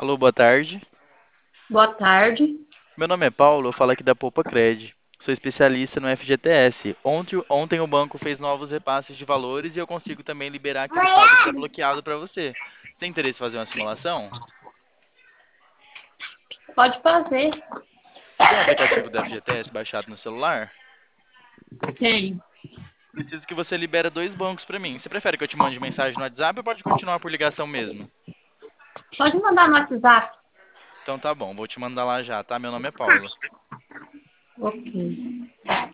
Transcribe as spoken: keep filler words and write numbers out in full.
Alô, boa tarde. Boa tarde. Meu nome é Paulo, eu falo aqui da Poupa Cred. Sou especialista no F G T S. Ontem, ontem o banco fez novos repasses de valores e eu consigo também liberar aquele saldo que está bloqueado para você. Tem interesse em fazer uma simulação? Pode fazer. Você tem o aplicativo do F G T S baixado no celular? Tem. Preciso que você libere dois bancos para mim. Você prefere que eu te mande mensagem no WhatsApp ou pode continuar por ligação mesmo? Pode mandar no WhatsApp. Então tá bom, vou te mandar lá já, tá? Meu nome é Paulo. Ok.